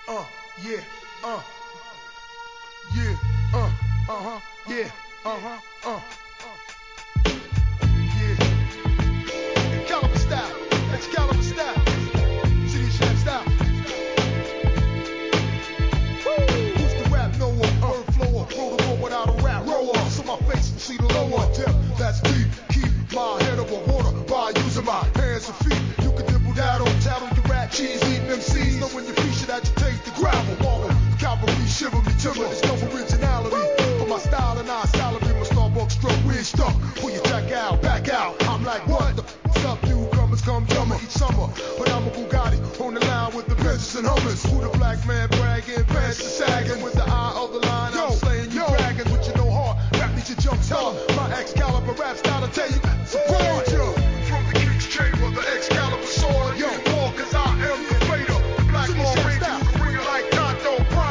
yeah, yeah, yeah, yeah. Caliber style, Excalibur style, City Chef style. Who's the rap knower? Bird flower, protocol without a rap rower. So my face will see the lower depth. That's deep. Keep my head over water by using my hands and feet. You can dibble daddle, tattle your rat cheese, eating MCs. Knowing your feet should agitate the gravel. Marvel, cavalry, shiver me timber. There's no originality. For my style and I salary, my Starbucks struck, weird stuck. Pull your jack out, back out. I'm like, what the f***'s up? Newcomers come drummer each summer. But I'm a Bugatti on the line with the Benzes and Hummers. Who the black man?